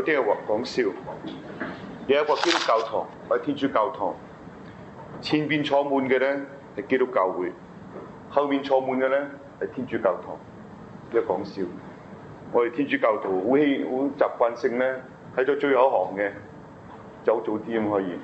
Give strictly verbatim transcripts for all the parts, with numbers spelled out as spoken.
啲人話講笑，有一個基督教堂或者天主教堂，前邊坐滿嘅咧係基督教會，後面坐滿嘅咧係天主教堂。一講笑，我哋天主教徒好希好習慣性咧喺咗最後一行嘅，走早啲咁可以。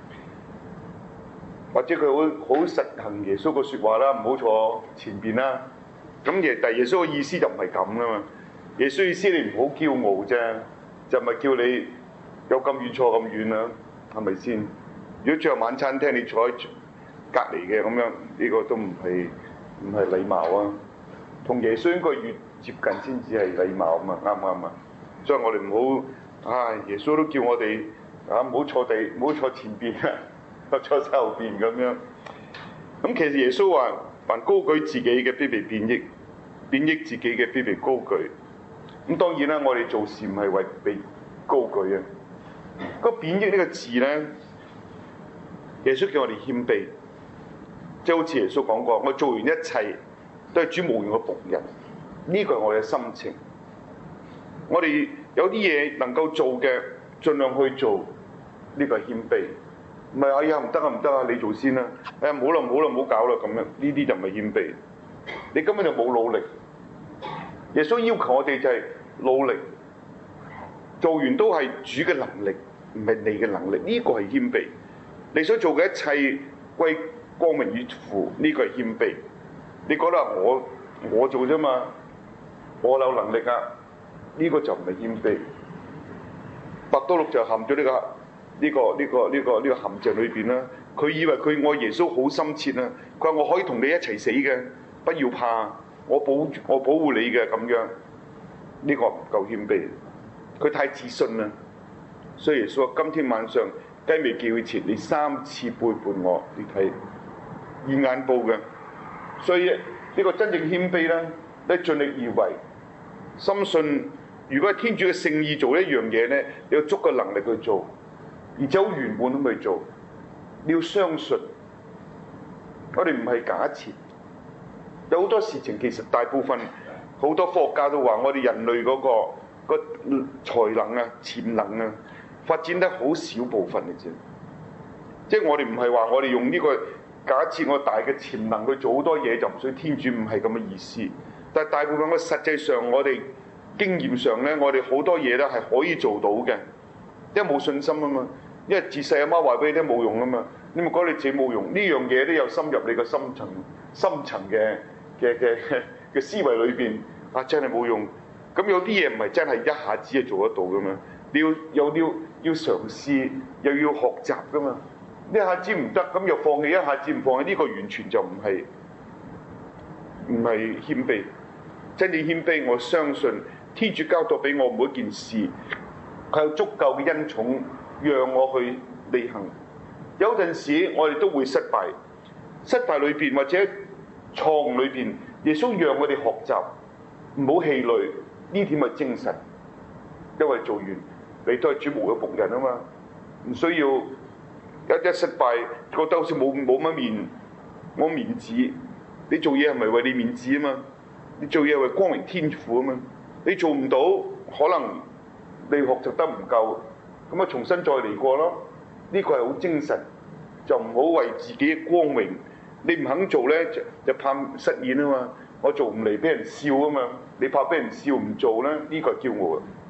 或者佢好好實行耶穌個説話啦，唔好坐前邊啦。咁耶但耶穌嘅意思就唔係咁噶嘛。耶穌意思你唔好驕傲啫，就唔係叫你有咁遠坐咁遠啦，係咪先？如果最後晚餐廳你坐喺隔離嘅咁樣，呢、這個都唔係唔係禮貌啊。同耶穌應該越接近先至係禮貌啊嘛，啱唔啱啊？所以我哋唔好啊，耶穌都叫我哋啊唔好坐地，唔好坐前邊啊。坐喺後邊咁樣，咁其實耶穌話：凡高舉自己嘅，必被貶抑；貶抑自己嘅，必被高舉。咁當然啦，我哋做事唔係為被高舉啊。個貶抑呢個字咧，耶穌叫我哋謙卑，即係好似耶穌講過：我做完一切都係主無用嘅僕人。呢個係我嘅心情。我哋有啲嘢能夠做嘅，盡量去做。呢個係謙卑。唔係哎呀唔得啊唔得啊，你做先啦！哎呀唔好啦唔好啦唔好搞啦咁樣，呢啲就唔係謙卑。你根本就冇努力。耶穌要求我哋就係努力，做完都係主嘅能力，唔係你嘅能力。呢個係謙卑。你所做嘅一切歸光榮於父，呢個係謙卑。你覺得我我做啫嘛，我有能力啊，呢個就唔係謙卑。伯多祿就陷咗呢個。呢、這個呢、這個呢、這個呢、這個陷阱裏邊啦，佢以為佢愛耶穌好深切啊！佢話我可以同你一齊死嘅，不要怕，我保我保護你嘅咁樣。呢、這個唔夠謙卑，佢太自信啦。所以耶穌話：今天晚上雞未叫佢前，你三次背叛我。你睇現眼報嘅，所以呢個真正謙卑咧，你盡力而為，深信如果係天主嘅聖意做一樣嘢咧，你有足夠能力去做。而且好圓滿咁去做，你要相信，我哋唔係假設。有好多事情其實大部分好多科學家都話，我哋人類嗰、那個、那個才能啊、潛能啊，發展得好少部分嘅啫。即係我哋唔係話我哋用呢個假設我大嘅潛能去做好多嘢，就唔需天主，唔係咁嘅意思。但係大部分我實際上我哋經驗上咧，我哋好多嘢咧係可以做到嘅。因為冇信心啊嘛，因為自細阿媽話俾你聽冇用啊嘛，你咪覺得你自己冇用，呢樣嘢都有深入你個深層、深層嘅嘅嘅嘅思維裏邊，啊真係冇用。咁有啲嘢唔係真係一下子就做得到噶嘛，你要有要要嘗試，又要學習噶嘛。一下子唔得，咁又放棄，一下子唔放棄，呢個完全就唔係唔係謙卑。真正謙卑，我相信天主交託俾我每一件事。佢有足夠嘅恩寵，讓我去履行。有陣時我哋都會失敗，失敗裏邊或者錯誤裏邊，耶穌讓我哋學習，唔好氣餒，呢點係精神。因為做完你都係主無嘅僕人啊嘛，唔需要一一失敗覺得好似冇冇乜面冇面子。你做嘢係咪為你面子啊嘛？你做嘢係為光榮天父啊嘛？你做唔到可能。你學習得唔夠，咁啊重新再嚟過咯。呢、這個係好精神，就唔好為自己嘅光榮。你唔肯做咧，就就怕失言啊嘛。我做唔嚟俾人笑啊嘛。你怕俾人笑唔做咧，呢、這個係驕傲啊。